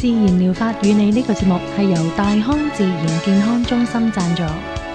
自然療法與你呢個節目係由大康自然健康中心贊助。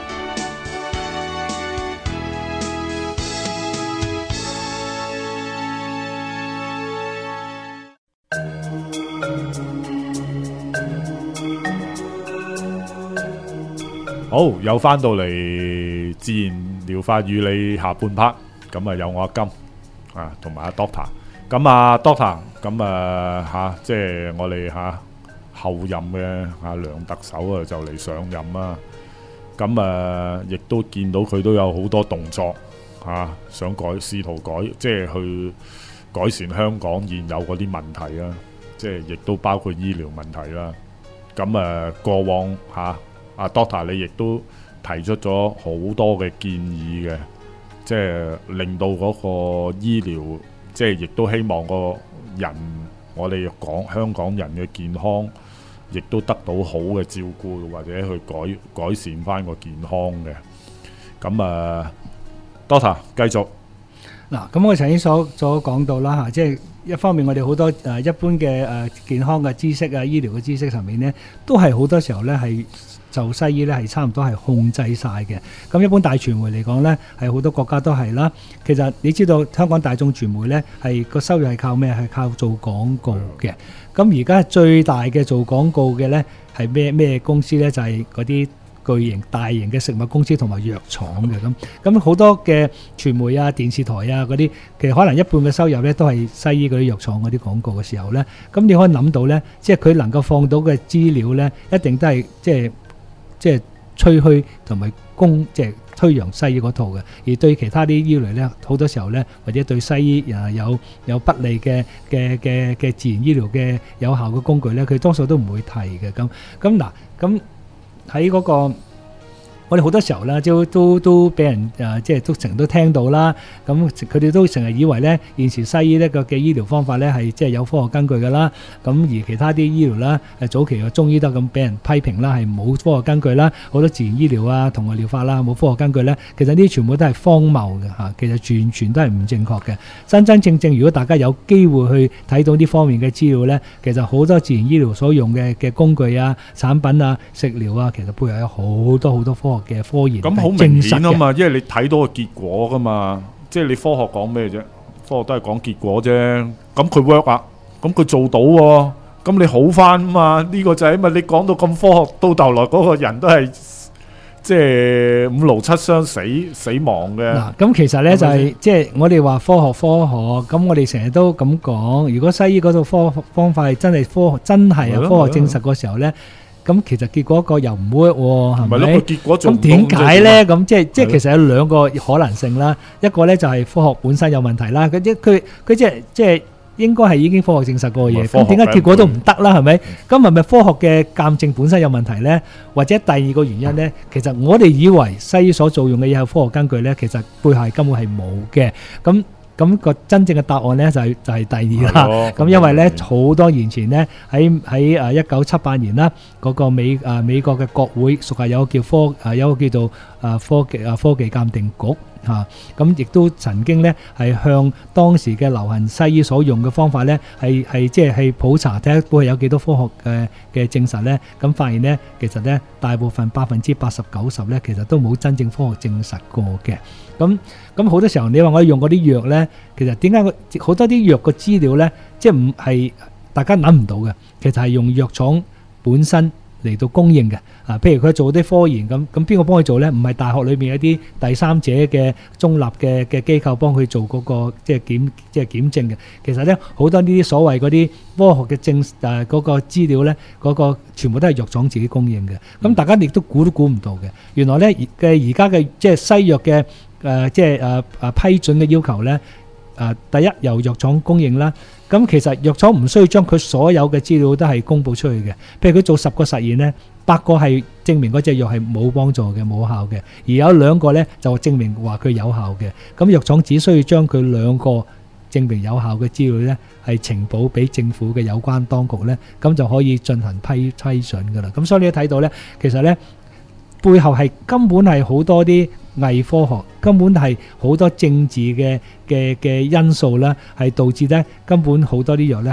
好，又翻到嚟自然療法與你下半 part， 咁啊有我阿金啊，同埋阿 Doctor， 咁啊 Doctor， 咁啊即係我哋後任嘅梁特首啊就嚟上任啦，咁亦都見到佢都有好多動作想試圖即係去改善香港現有嗰啲問題啦，即係亦都包括醫療問題啦，咁過往Doctor 你亦都提出咗好多嘅建議嘅，即係令到嗰個醫療，即係亦都希望個人，我哋講香港人嘅健康，亦都得到好嘅照顧，或者去改善翻個健康嘅。咁Doctor 繼續。 嗱，咁我曾經所講到啦即係一方面我哋好多一般嘅健康嘅知識醫療嘅知識上面呢，都係好多時候呢係就西醫咧係差唔多係控制晒嘅。咁一般大傳媒嚟講呢，係好多國家都係啦。其實你知道香港大眾傳媒呢，係個收入係靠咩？係靠做廣告嘅。咁而家最大嘅做廣告嘅呢，係咩公司呢？就係嗰啲巨型大型嘅食物公司同埋藥廠嘅。咁好多嘅傳媒電視台嗰啲，其實可能一半嘅收入呢都係西醫嗰啲藥廠嗰啲廣告嘅時候呢。咁你可以諗到呢，即係佢能夠放到嘅資料呢，一定都係即係吹噓同埋即係推揚西醫嗰套嘅，而對其他啲醫療咧，好多時候咧，或者對西醫有不利嘅自然醫療嘅有效嘅工具咧，佢多數都唔會提嘅。咁喺嗰個我哋好多時候咧，都俾人即係都成日都聽到啦。咁佢哋都成日以為咧，現時西醫呢個嘅醫療方法咧係即係有科學根據㗎啦。咁而其他啲醫療啦，早期嘅中醫都咁俾人批評啦，係冇科學根據啦。好多自然醫療同埋療法啦，冇科學根據咧。其實呢啲全部都係荒謬嘅其實完全都係唔正確嘅。真正如果大家有機會去睇到呢方面嘅資料咧，其實好多自然醫療所用嘅工具產品食療其實背後有好多好多科學嘅科研， 咁好明顯啊嘛，因為你睇到個結果噶嘛，即係你科學講咩啫？科學都係講結果啫。咁佢 work 咁佢做到喎，咁你好翻嘛？呢個就係因為你講到咁科學，到頭來嗰個人都係即係五勞七傷死亡嘅。嗱， 咁其實呢就係即係我哋話科學，咁我哋成日都咁講。如果西醫嗰套科學方法係真係科學證實嗰時候呢。咁其實結果個又唔 work 喎，係咪？咁點解咧？咁即係其實有兩個可能性啦。一個咧就係科學本身有問題啦。佢即係應該係已經科學證實過嘅嘢。咁點解結果都唔得啦？係咪？咁係咪科學嘅鑑證本身有問題咧？或者第二個原因咧？其實我哋以為西醫所做用嘅嘢有科學根據咧，其實背後根本係冇嘅。咁個真正嘅答案咧就係第二啦。咁因為咧好多年前咧喺1978年啦，嗰個美國嘅國會屬下有個叫做科技鑑定局咁亦都曾經咧係向當時嘅流行西醫所用嘅方法咧係即係普查睇下背後有幾多科學嘅證實咧，咁發現咧其實咧大部分80%-90%咧其實都冇真正科學證實過嘅。咁好多時候你話我用嗰啲藥咧，其實點解好多啲藥嘅資料咧，即係唔係大家諗唔到嘅，其實係用藥廠本身嚟到供應嘅譬如佢做啲科研咁邊個幫佢做咧？唔係大學裏面一啲第三者嘅中立嘅機構幫佢做嗰個即係檢證嘅。其實咧好多呢啲所謂嗰啲科學嘅嗰個資料咧，嗰個全部都係藥廠自己供應嘅。咁大家亦都估唔到嘅，原來咧而家嘅即係西藥嘅批准嘅要求咧，第一由藥廠供應啦。咁其實藥廠唔需要將佢所有嘅資料都係公佈出去嘅。譬如佢做10個實驗咧，8個係證明嗰隻藥係冇幫助嘅、冇效嘅，而有2個咧就證明話佢有效嘅。咁藥廠只需要將佢2個證明有效嘅資料咧係呈報俾政府嘅有關當局咧，咁就可以進行批准㗎啦。咁所以你睇到咧，其實咧背後係根本係好多啲偽科學，根本係好多政治嘅因素啦，係導致咧根本好多啲藥咧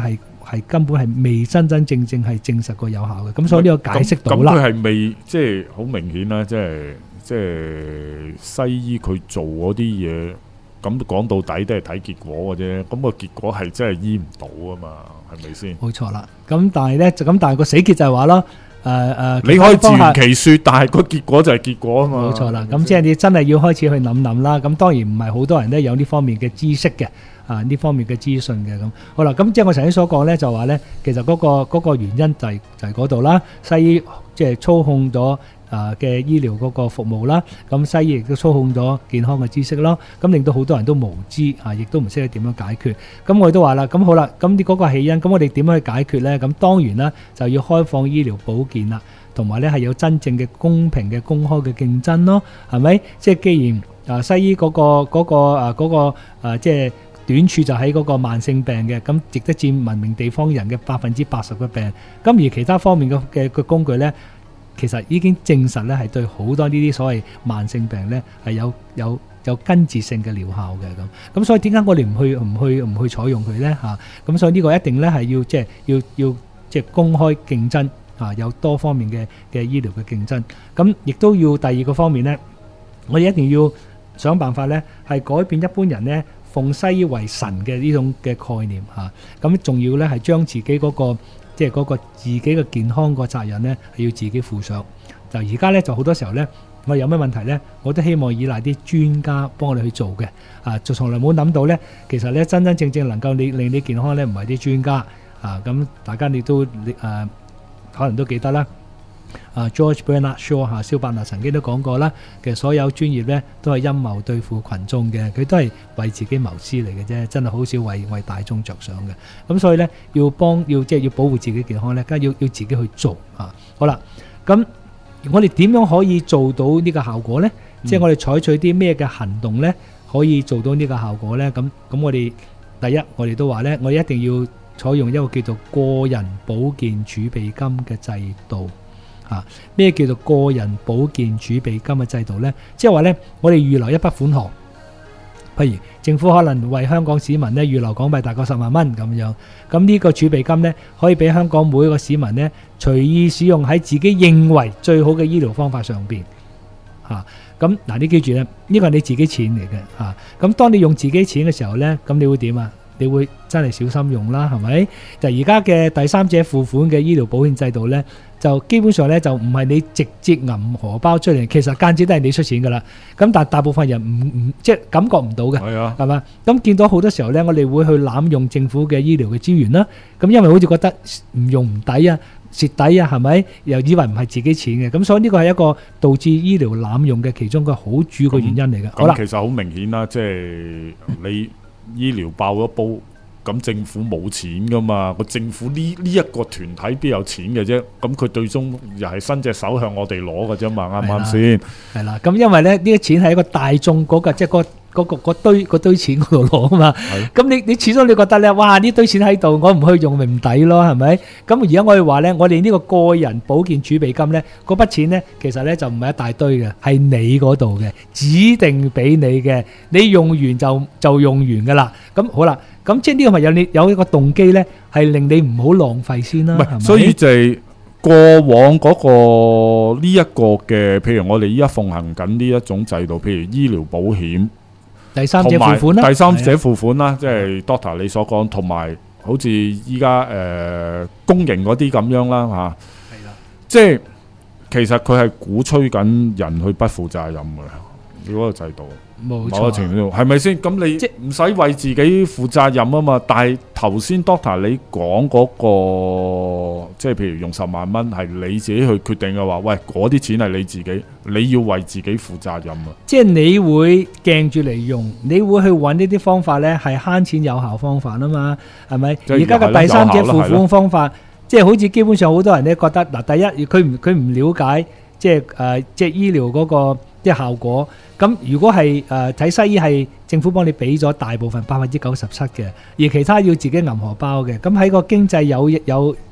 係根本係未真真正正係證實過有效嘅。咁所以呢個解釋到咁啦。 佢係未即係好明顯啦，即係西醫佢做嗰啲嘢，咁講到底都係睇結果嘅啫。咁個結果係真係醫唔到啊嘛，係咪先？ 冇錯啦。咁但係咧但係個死結就係話咯， 你可以自圓其說，但係個結果就係結果啊嘛。 冇錯啦。咁即係你真係要開始去諗諗啦。咁當然唔係好多人咧有呢方面嘅知識嘅。呢方面嘅資訊嘅咁，好啦，咁即係我頭先所講咧，就話咧，其實嗰個原因就係嗰度啦。西醫即係操控咗嘅醫療嗰個服務啦，咁西醫亦都操控咗健康嘅知識咯，咁令到好多人都無知亦都唔識得點樣解決。咁我哋都話啦，咁好啦，咁嗰個起因，咁我哋點樣去解決咧？咁當然啦，就要開放醫療保健啦，同埋咧係有真正嘅公平嘅公開嘅競爭咯，係咪？即係既然西醫嗰個即係短處就喺嗰個慢性病嘅，咁值得佔文明地方人嘅80%嘅病。咁而其他方面嘅工具呢，其實已經證實呢係對好多呢啲所謂慢性病呢係有根治性嘅療效嘅咁。咁所以點解我哋唔去採用佢呢？咁所以呢個一定呢係要即係公開競爭有多方面嘅醫療嘅競爭。咁亦都要第二個方面呢，我哋一定要想辦法呢係改變一般人呢奉西醫為神嘅呢種嘅概念咁仲要咧係將自己嗰個即係嗰個自己嘅健康個責任咧係要自己負上。就而家咧就好多時候咧，我哋有咩問題咧，我都希望依賴啲專家幫我哋去做嘅就從來冇諗到咧，其實咧真真正正能夠令你健康咧，唔係啲專家咁大家你都可能都記得啦。George Bernard Shaw 蕭伯納曾經都講過啦，其實所有專業咧都係陰謀對付群眾嘅，佢都係為自己謀私嚟嘅啫，真係好少為大眾着想嘅。咁所以咧要保護自己健康咧，梗係要自己去做好啦，咁我哋點樣可以做到呢個效果咧？即係我哋採取啲咩嘅行動咧，可以做到呢個效果咧？咁我哋第一，我哋都話咧，我哋一定要採用一個叫做個人保健儲備金嘅制度。咩叫做個人保健儲備金嘅制度呢？即係話呢，我哋預留一筆款項，譬如政府可能為香港市民呢預留港幣大概10萬蚊咁樣，咁呢個儲備金呢，可以俾香港每一個市民呢隨意使用喺自己認為最好嘅醫療方法上邊。咁嗱，你記住呢，呢個係你自己錢嚟嘅。咁當你用自己錢嘅時候呢，咁你會點啊？你會真係小心用啦，係咪？就而家嘅第三者付款嘅醫療保險制度呢，就基本上呢就唔係你直接揞荷包出嚟，其實間接都係你出錢噶啦。咁但係大部分人唔即係感覺唔到嘅，係嘛？咁見到好多時候呢，我哋會去濫用政府嘅醫療嘅資源啦。咁因為好似覺得唔用唔抵啊，蝕底啊，係咪？又以為唔係自己錢嘅，咁所以呢個係一個導致醫療濫用嘅其中一個好主要嘅原因嚟嘅。好啦， 其實好明顯啦，即係你。醫療爆咗煲，咁政府冇錢噶嘛？個政府呢一個團體邊有錢嘅啫？咁佢最終又係伸隻手向我哋攞嘅啫嘛？啱唔啱先？係啦，咁因為咧呢啲錢係一個大眾嗰個即係嗰堆錢嗰度攞啊嘛。咁你始終你覺得咧，哇呢堆錢喺度，我唔去用咪唔抵咯？係咪？咁而家我哋話咧，我哋呢個個人保健儲備金咧，嗰筆錢咧，其實咧就唔係一大堆嘅，係你嗰度嘅，指定俾你嘅，你用完就用完噶啦。咁好啦，咁即係呢個咪有一個動機咧，係令你唔好浪費先啦。係咪？ 所以就係過往嗰個呢一個嘅，譬如我哋依家奉行緊呢一種制度，譬如醫療保險。第三者付款啦，第三者付款啦，即係 Doctor 你所講，同埋好似依家公營嗰啲咁樣啦嚇，係啦，即係其實佢係鼓吹緊人去不負責任嘅嗰個制度，某個程度係咪先？咁你即係唔使為自己負責任啊嘛。但係頭先 Doctor 你講嗰個，即係譬如用10萬蚊係你自己去決定嘅話，喂，嗰啲錢係你自己，你要為自己負責任啊！ 即係你會鏡住嚟用，你會去揾呢啲方法呢，係慳錢有效方法啊嘛，係咪？而家嘅第三者付款方法，即係好似基本上好多人呢覺得嗱，第一佢唔了解，即係醫療嗰個即係效果。咁如果係睇西醫係政府幫你俾咗大部分97%嘅，而其他要自己揞荷包嘅，咁喺個經濟有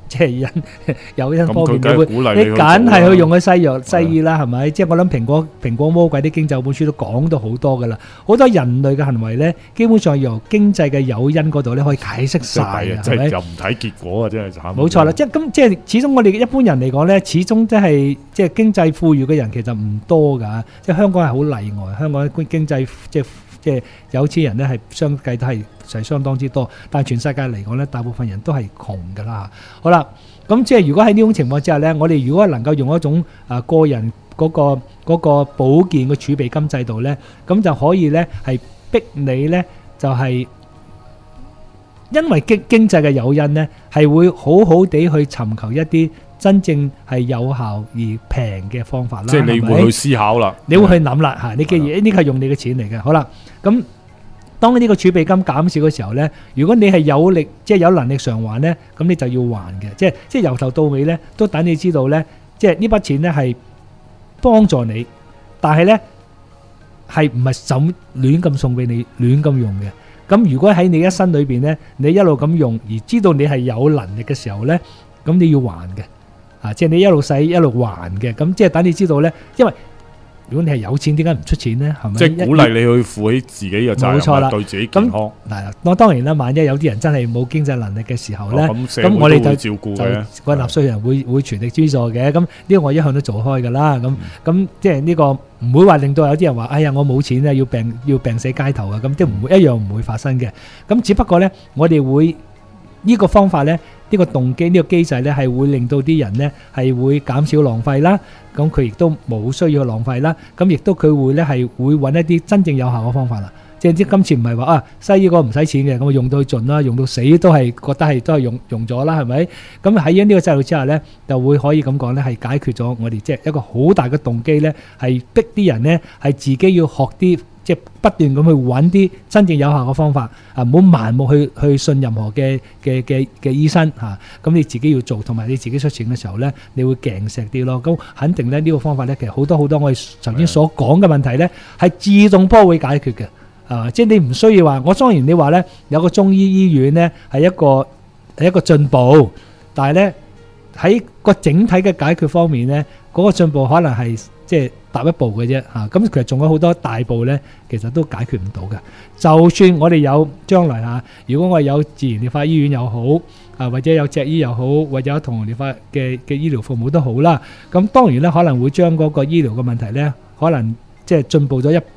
即係因方面， 咁佢梗係鼓勵你你去做梗係去用啦嘅西醫啦，係咪？即係我諗蘋果魔鬼啲經濟本書都講到好多噶啦，好多人類嘅行為咧，基本上由經濟嘅誘因嗰度咧可以解釋晒嘅，係咪？ 即係又唔睇結果啊！真係慘。 冇錯啦，即係咁，即係始終我哋一般人嚟講咧，始終即係經濟富裕嘅人其實唔多㗎，即係香港係好例外，香港經濟即係有錢人咧係相計都係相當之多，但係全世界嚟講咧，大部分人都係窮㗎啦。好啦，咁即係如果喺呢種情況之下咧，我哋如果能夠用一種個人嗰個保健嘅儲備金制度咧，咁就可以咧係逼你咧就係因為經濟嘅誘因咧，係會好好地去尋求一啲真正係有效而平嘅方法啦。 即係你會去思考啦， 你會去諗啦嚇，你嘅嘢呢個係用你嘅錢嚟嘅。好啦，咁當呢個儲備金減少嘅時候咧，如果你係有力，即係有能力償還咧，咁你就要還嘅。即係由頭到尾咧，都等你知道咧，即係呢筆錢咧係幫助你，但係咧係唔係就亂咁送俾你，亂咁用嘅。咁如果喺你一生裏邊咧，你一路咁用，而知道你係有能力嘅時候咧，咁你要還嘅，即係你一路使一路還嘅。咁即係等你知道咧，因為如果你係有錢，點解唔出錢咧？係咪？ 即係鼓勵你去負起自己嘅責任， 冇錯啦， 對自己健康。 嗱，當然啦，萬一有啲人真係冇經濟能力嘅時候咧， 咁我哋就照顧嘅， 個納稅人會全力資助嘅。咁呢個我一向都做開㗎啦。咁即係呢個唔會話令到有啲人話：哎呀，我冇錢啊，要病死街頭啊！咁都唔會一樣唔會發生嘅。咁只不過咧，我哋會呢個方法咧，呢個動機呢個機制咧，係會令到啲人咧係會減少浪費啦。咁佢亦都冇需要去浪費啦。咁亦都佢會咧係會揾一啲真正有效嘅方法啦。即係今次唔係話西醫嗰個唔使錢嘅，咁用到盡啦，用到死都係覺得都係用咗啦，係咪？咁喺呢個制度之下咧，就會可以咁講咧，係解決咗我哋即係一個好大嘅動機咧，係逼啲人咧係自己要學啲。即係不斷咁去揾啲真正有效嘅方法，唔好盲目去信任何嘅醫生嚇。咁你自己要做，同埋你自己出錢嘅時候咧，你會勁錫啲咯。咁肯定咧呢個方法咧，其實好多我哋頭先所講嘅問題咧，係自動波會解決嘅。即係你唔需要話，我當然你話咧有個中醫醫院咧係一個進步，但係咧喺個整體嘅解決方面咧，嗰個進步可能係即係踏一步嘅啫嚇，咁其實仲有好多大步咧，其實都解決唔到嘅。就算我哋有將來嚇，如果我哋有自然療法醫院又好，或者有脊醫又好，或者有同行療法嘅醫療服務都好啦。咁當然咧，可能會將嗰個醫療嘅問題咧，可能即係進步咗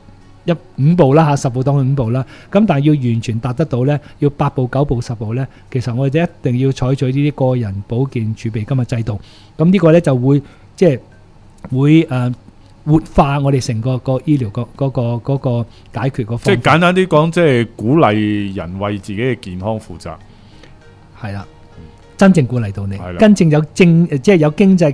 5步啦嚇，10步當佢5步啦。咁但係要完全達得到咧，要8步、9步、10步咧，其實我哋一定要採取呢啲個人保健儲備金嘅制度。咁呢個咧就會即係會活化我哋成個醫療嗰個解決個方法。 即係簡單啲講，即係鼓勵人為自己嘅健康負責。 係啦，真正鼓勵到你， 真正有即係有經濟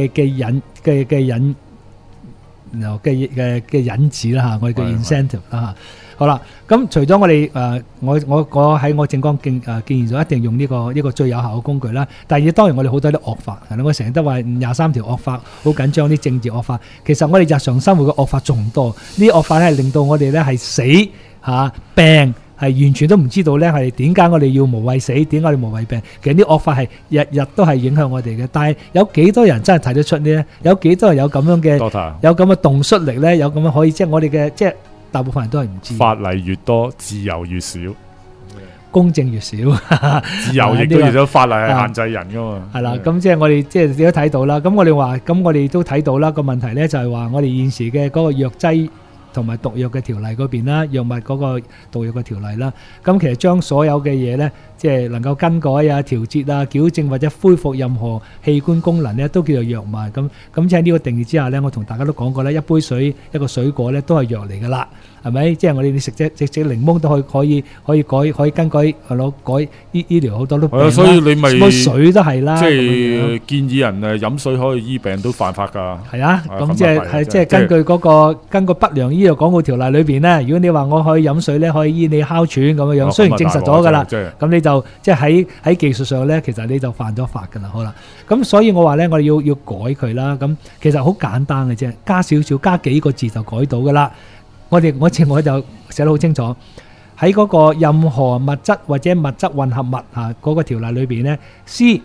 嘅引子啦嚇，我哋嘅 incentive 啦嚇。好啦，咁除咗我哋我喺我政綱建議咗一定用呢個最有效嘅工具啦。第二當然我哋好多啲惡法，我成日都話23條惡法好緊張，啲政治惡法。其實我哋日常生活嘅惡法仲多，呢啲惡法咧係令到我哋咧係死病，係完全都唔知道咧係點解我哋要無謂死，點解我哋無謂病。其實啲惡法係日日都係影響我哋嘅，但係有幾多人真係睇得出呢？有幾多人有咁樣嘅有咁嘅洞率力咧？有咁樣可以即係我哋嘅即係。大部分人都係唔知， 法例越多，自由越少， 公正越少。 自由亦都有咗法例係限制人噶嘛。 係啦，咁即係我哋即係你都睇到啦。咁我哋話，咁我哋都睇到啦。個問題咧就係話，我哋現時嘅嗰個藥劑同埋毒藥嘅條例嗰邊啦，藥物嗰個毒藥嘅條例啦，咁其實將所有嘅嘢咧，即係能夠更改啊、調節啊、矯正或者恢復任何器官功能咧，都叫做藥物。咁即係呢個定義之下咧，我同大家都講過咧，一杯水、一個水果咧，都係藥嚟噶啦，係咪？即係我哋食隻檸檬都可以更改攞改醫療好多都病啦。 所以你咪杯水都係啦。 即係建議人飲水可以醫病都犯法㗎。 係啊，咁即係根據根據不良醫藥廣告條例裏邊咧，如果你話我可以飲水咧，可以醫你哮喘咁樣樣，雖然證實咗㗎啦，咁你就即係喺技術上咧，其實你就犯咗法㗎啦。好啦，咁所以我話咧，我哋要改佢啦。咁其實好簡單嘅啫，加少少加幾個字就改到㗎啦。我就寫得好清楚，喺嗰個任何物質或者物質混合物嗰個條例裏邊咧 ，C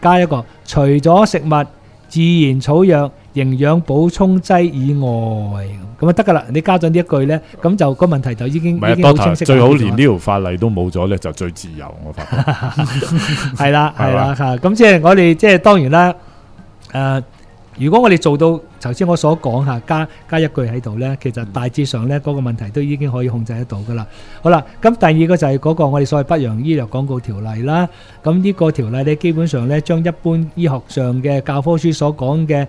加一個除咗食物、自然草藥、營養補充劑以外，咁啊得噶啦。你加咗呢一句咧，咁就個問題就已經唔係啊已經好清晰。 ，Doctor 最好連呢條法例都冇咗咧，就最自由。我發覺係啦係啦嚇，咁即係我哋即係當然啦。如果我哋做到頭先我所講下加一句喺度咧，其實大致上咧嗰個問題都已經可以控制得到噶啦。好啦，咁第二個就係嗰個我哋所謂不良醫療廣告條例啦。咁呢個條例咧，基本上咧將一般醫學上嘅教科書所講嘅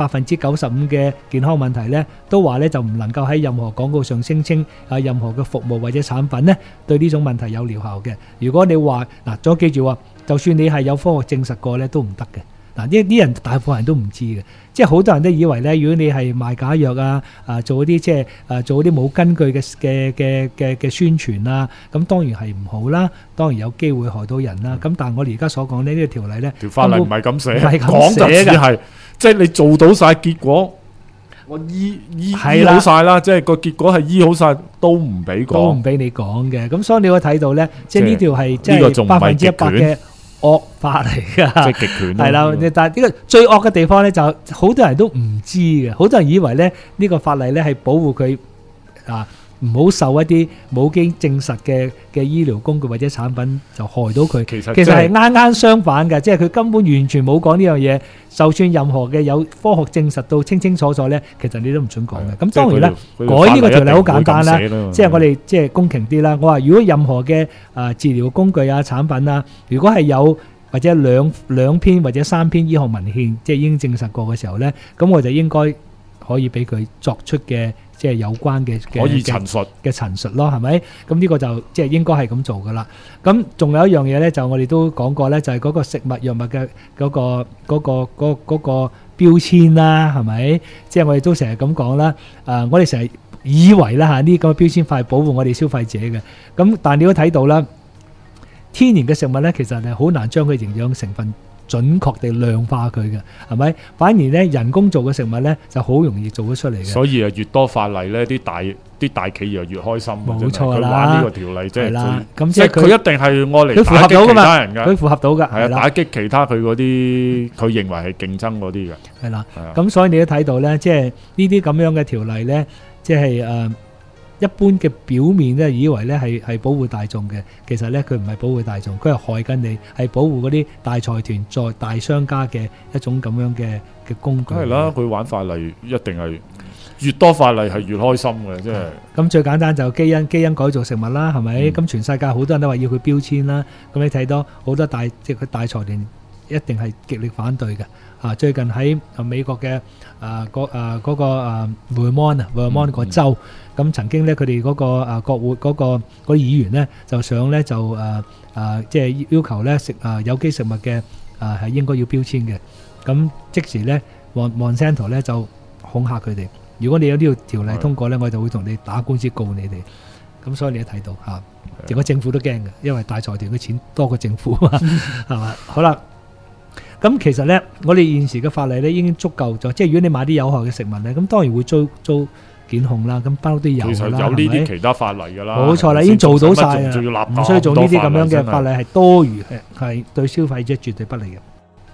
95%嘅健康問題咧，都話咧就唔能夠喺任何廣告上聲稱任何嘅服務或者產品咧對呢種問題有療效嘅。如果你話嗱，再記住喎，就算你係有科學證實過咧，都唔得嘅。嗱，呢啲人大部分人都唔知嘅，即係好多人都以為咧，如果你係賣假藥做嗰啲即係做嗰啲冇根據嘅宣傳啊，咁當然係唔好啦，當然有機會害到人啦。咁但係我哋而家所講呢個條例咧， 條法例唔係咁寫， 唔係咁講就寫㗎只係即係你做到晒結果，我醫好晒啦，即係個結果係醫好晒都唔俾講， 都唔俾你講嘅。咁所以你會睇到咧，即係呢條係即係呢個仲唔係極 100%嘅惡法嚟㗎， 即係極權咯。 係啦，但係呢個最惡嘅地方咧，就好多人都唔知嘅，好多人以為咧呢個法例咧係保護佢唔好受一啲冇經證實嘅醫療工具或者產品就害到佢。其實係啱相反嘅，即係佢根本完全冇講呢樣嘢。就算任何嘅有科學證實到清清楚楚咧，其實你都唔准講嘅。咁當然啦，改呢個條例好簡單啦，即係我哋即係公平啲啦。我話如果任何嘅治療工具啊產品啊，如果係有或者兩篇或者3篇醫學文獻，即係已經證實過嘅時候咧，咁我就應該可以俾佢作出嘅即係有關嘅可以陳述咯，係咪？咁呢個就即係應該係咁做噶啦。咁仲有一樣嘢咧，就我哋都講過咧，就係嗰個食物藥物嘅嗰個標籤啦，係咪？即係我哋都成日咁講啦。我哋成日以為啦嚇呢個標籤法係保護我哋消費者嘅。咁但係你都睇到啦，天然嘅食物咧，其實係好難將佢營養成分準確地量化佢嘅，係咪？反而咧人工做嘅食物咧就好容易做得出嚟嘅。 所以越多法例咧，啲大企業越開心。 冇錯啦， 佢玩呢個條例即係佢一定係愛嚟打擊其他人㗎。 佢符合到㗎， 係啊，打擊其他佢嗰啲佢認為係競爭嗰啲嘅。 係啦，咁所以你都睇到咧，即係呢啲咁樣嘅條例咧，即係一般嘅表面咧，以為咧係保護大眾嘅，其實咧佢唔係保護大眾，佢係害緊你，係保護嗰啲大財團、在大商家嘅一種咁樣嘅工具。 係啦，佢玩法例一定係越多法例係越開心嘅，即係。 咁最簡單就基因改造食物啦，係咪？咁全世界好多人都話要佢標籤啦，咁你睇到好多即係佢大財團一定係極力反對嘅。最近喺美國嘅嗰個Vermont 個州，咁曾經咧佢哋嗰個國會嗰啲議員咧就想咧就即係要求咧有機食物嘅係應該要標籤嘅。咁即時咧 Monsanto 咧就恐嚇佢哋，如果你有呢個條例通過咧，我就會同你打官司告你哋。咁所以你都睇到嚇，整個政府都驚嘅，因為大財團嘅錢多過政府啊，係嘛？好啦。咁其實咧，我哋現時嘅法例咧已經足夠咗，即係如果你買啲有害嘅食物咧，咁當然會遭檢控啦。咁包都有啦， 其實有呢啲其他法例㗎啦， 冇錯啦，已經做到晒啦，唔需要做呢啲咁樣嘅法例，係多餘嘅，係對消費者絕對不利嘅。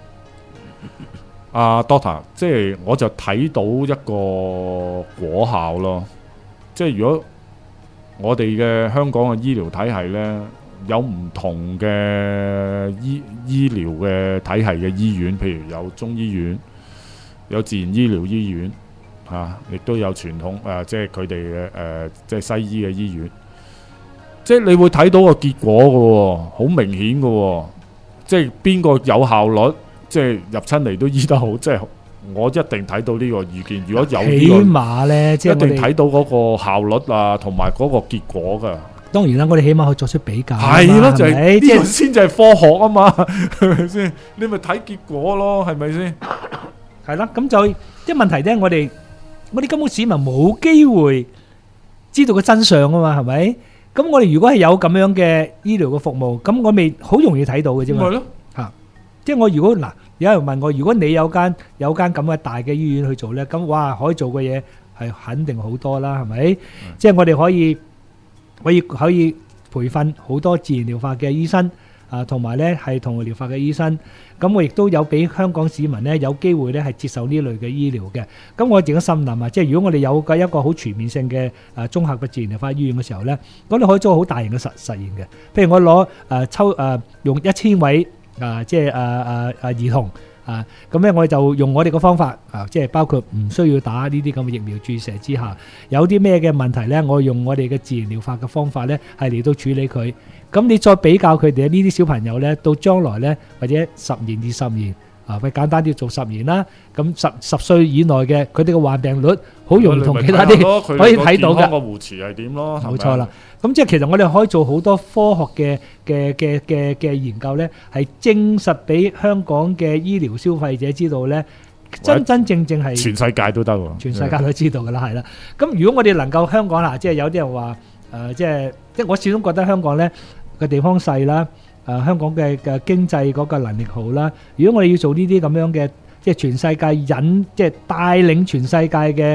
Doctor， 即係我就睇到一個果效咯，即係如果我哋嘅香港嘅醫療體系咧。有唔同嘅醫療嘅體系嘅醫院，譬如有中醫院，有自然醫療醫院，亦都有傳統即係佢哋嘅即係西醫嘅醫院。即係你會睇到個結果嘅喎，好明顯嘅喎。即係邊個有效率，即係入親嚟都醫得好。即係我一定睇到呢個意見。如果有呢個， 起碼咧，即係一定睇到嗰個效率啊，同埋嗰個結果㗎。 當然啦，我哋起碼可以作出比較。 係咯，就係呢個先就係科學啊嘛，係咪先？你咪睇結果咯，係咪先？ 係啦，咁就即係問題咧，我哋根本市民冇機會知道個真相啊嘛，係咪？咁我哋如果係有咁樣嘅醫療嘅服務，咁我咪好容易睇到嘅啫嘛。 係咯， 即係我如果嗱，有人問我，如果你有間咁嘅大嘅醫院去做咧，咁哇，可以做嘅嘢係肯定好多啦，係咪？即係我哋可以培訓好多自然療法嘅醫生， 同埋咧係同療法嘅醫生。咁我亦都有俾香港市民咧有機會咧係接受呢類嘅醫療嘅。咁我自己心諗啊，即係如果我哋有一個好全面性嘅綜合嘅自然療法醫院嘅時候咧，咁你可以做好大型嘅實驗嘅。譬如我攞用1000位即係兒童。咁咧我就用我哋嘅方法即係包括唔需要打呢啲咁嘅疫苗注射之下，有啲咩嘅問題咧，我用我哋嘅自然療法嘅方法咧，係嚟到處理佢。咁你再比較佢哋呢啲小朋友咧，到將來咧或者10年、20年佢簡單啲做10年啦。咁10歲以內嘅佢哋嘅患病率好容易同其他啲可以睇到嘅。 個護持係點咯？ 冇錯啦。咁即係其實我哋可以做好多科學嘅研究咧，係證實俾香港嘅醫療消費者知道咧，真正係全世界都得喎， 全世界都知道噶啦，係啦。咁如果我哋能夠香港啦，即係有啲人話即係我始終覺得香港咧個地方細啦，香港嘅經濟嗰個能力好啦。如果我哋要做呢啲咁樣嘅，即係全世界即係帶領全世界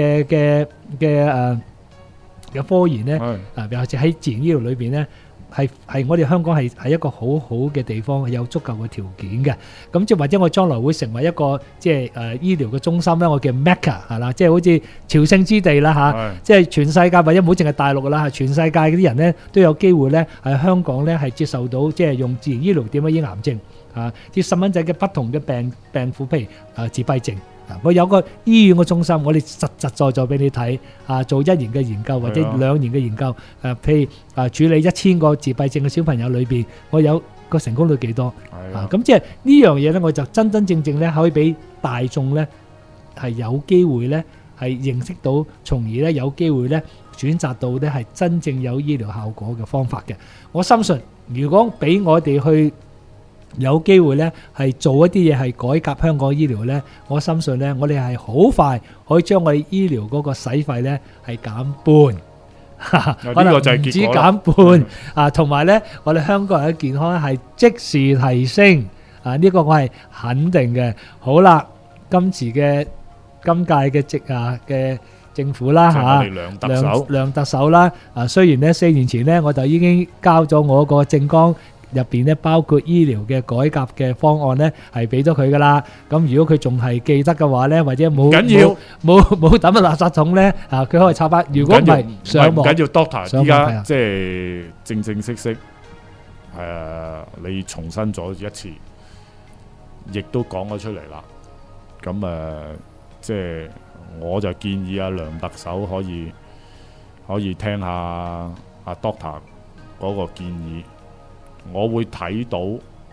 嘅科研咧，尤其是喺自然醫療裏邊咧，係我哋香港係一個好好嘅地方，有足夠嘅條件嘅。咁即係或者我將來會成為一個即係醫療嘅中心咧，我叫 Mecca 係啦，即係好似朝聖之地啦嚇，即係全世界或者唔好淨係大陸啦，全世界嗰啲人咧都有機會咧喺香港咧係接受到即係用自然醫療點樣醫癌症啲細蚊仔嘅不同嘅病苦，譬如自閉症。我有個醫院嘅中心，我哋實實在俾你睇做1年嘅研究或者2年嘅研究，譬如處理1000個自閉症嘅小朋友裏邊，我有個成功率幾多？咁即係呢樣嘢咧，我就真正咧可以俾大眾咧係有機會咧係認識到，從而咧有機會咧選擇到咧係真正有醫療效果嘅方法嘅。我深信，如果俾我哋去有機會咧係做一啲嘢係改革香港醫療咧，我深信咧我哋係好快可以將我哋醫療嗰個使費咧係減半，可能唔止減半同埋咧我哋香港人嘅健康係即時提升呢個我係肯定嘅。好啦，今屆嘅政府啦梁特首啦雖然咧4年前咧我就已經交咗我個政綱入邊咧包括醫療嘅改革嘅方案咧係俾咗佢噶啦。咁如果佢仲係記得嘅話咧，或者冇抌喺垃圾桶咧佢可以插翻。如果唔係上網， 唔緊要 Doctor 依家即係正式你重申咗一次，亦都講咗出嚟啦。咁即係我就建議梁特首可以聽下Doctor 嗰個建議。我會睇到，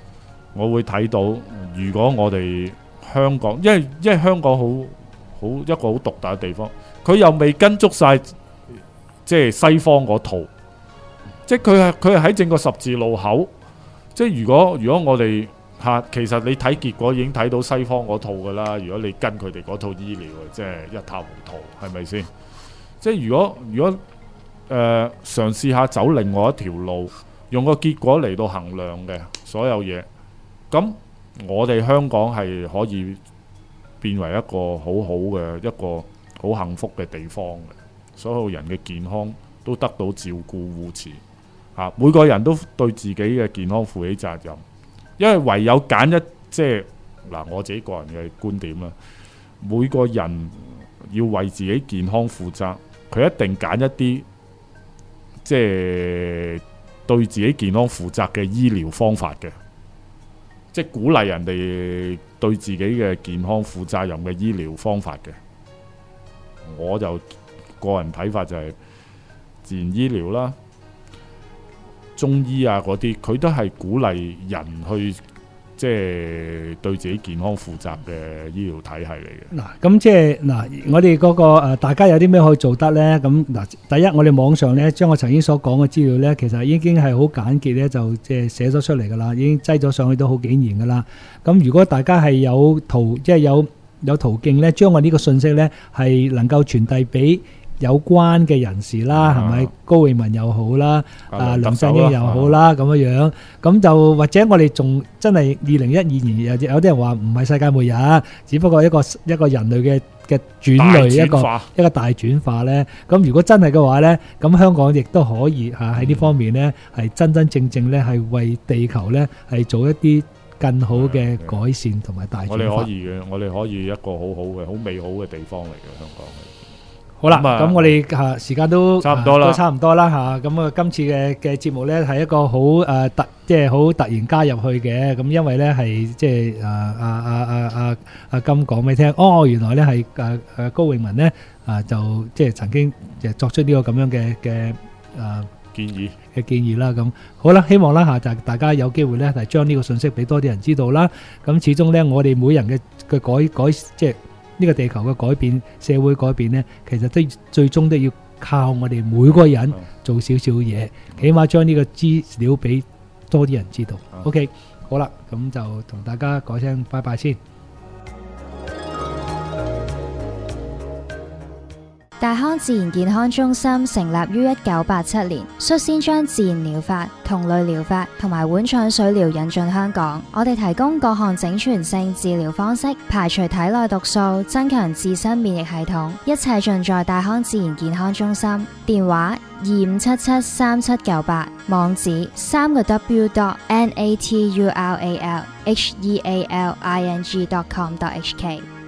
如果我哋香港，因為香港一個好獨特嘅地方，佢又未跟足晒即係西方嗰套，即係佢係喺整個十字路口。即係如果我哋其實你睇結果已經睇到西方嗰套噶啦。如果你跟佢哋嗰套醫療，即係一塌糊塗，係咪先？即係如果嘗試下走另外一條路。用個結果嚟到衡量嘅所有嘢，咁我哋香港係可以變為一個好好嘅一個好幸福嘅地方嘅，所有人嘅健康都得到照顧護持每個人都對自己嘅健康負起責任，因為唯有揀即係我自己個人嘅觀點啦，每個人要為自己健康負責，佢一定揀一啲即係對自己健康負責嘅醫療方法嘅，即係鼓勵人哋對自己嘅健康負責任嘅醫療方法嘅。我就個人睇法就係自然醫療啦、中醫嗰啲，佢都係鼓勵人去即係對自己健康負責嘅醫療體系嚟嘅。 咁即係我哋嗰個大家有啲咩可以做得呢？咁第一，我哋網上呢將我曾經所講嘅資料呢，其實已經係好簡潔呢，就即係寫咗出嚟噶啦，已經擠咗上去都好幾年噶啦。咁如果大家係有途徑呢，將我呢個信息呢係能夠傳遞俾有關嘅人士啦，係咪高永文又好啦，梁振英又好啦，咁樣樣，咁就或者我哋仲真係2012年有啲人話唔係世界末日，只不過一個人類嘅轉類，一個大轉化咧。咁如果真係嘅話咧，咁香港亦都可以喺呢方面咧係真正咧係為地球咧係做一啲更好嘅改善同埋大轉化。 我哋可以一個好美好嘅地方嚟嘅香港。 好啦，咁我哋時間都差唔多啦嚇。咁今次嘅節目咧係一個好好突然加入去嘅。咁因為咧係即係阿金講俾你聽，原來咧係高永文咧就即係曾經作出呢個咁樣嘅建議啦。咁好啦，希望啦就大家有機會咧係將呢個信息俾多啲人知道啦。咁始終咧我哋每人嘅改即係呢個地球嘅改變、社會改變呢，其實都最終都要靠我哋每個人做少少嘢，起碼將呢個資料俾多啲人知道。OK， 好啦，咁就同大家講聲拜拜先。 大康自然健康中心成立於1987年，率先將自然療法、同類療法同埋碗廠水療引進香港。我哋提供各項整全性治療方式，排除體內毒素，增強自身免疫系統，一切盡在大康自然健康中心。電話25773798，網址3w.natural healing.com.hk。